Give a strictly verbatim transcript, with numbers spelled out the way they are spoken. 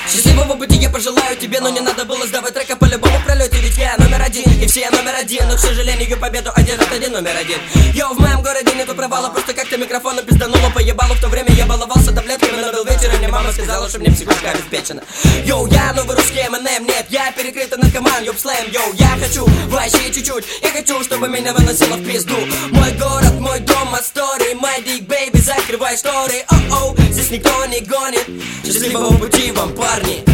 Счастливого пути я пожелаю тебе, но не надо было сдавать трека по любому пролете. Ведь я номер один, и все номер один. Но, к сожалению, победу одержит один номер один. Йоу, в моем городе нету провала, просто как-то микрофоном пиздануло, поебало. В то время я баловался таблетками, но был вечер, и мне мама сказала, что мне психушка обеспечена. Йоу, я новый русский эм энд эм, нет, я перекрытый наркоман, ёб слэм. Йоу, я хочу вообще чуть-чуть, я хочу, чтобы меня выносило в пизду. Мой город, мой дом, Астории, my dick, baby, закрывай шторы. О-оу, здесь никто не гонит. Счастливого пути вам, парни.